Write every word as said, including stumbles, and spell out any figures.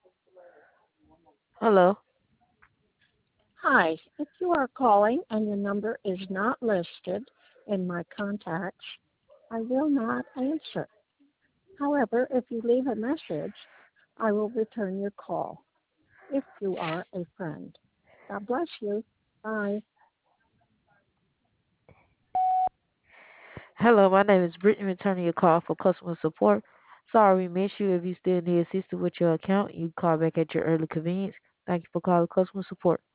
Hello. Hi, if you are calling and your number is not listed in my contacts, I will not answer. However, if you leave a message, I will return your call if you are a friend. God bless you. Bye. Hello, my name is Brittany, returning your call for customer support. Sorry we missed you. If you still need assistance with your account, you can call back at your early convenience. Thank you for calling customer support.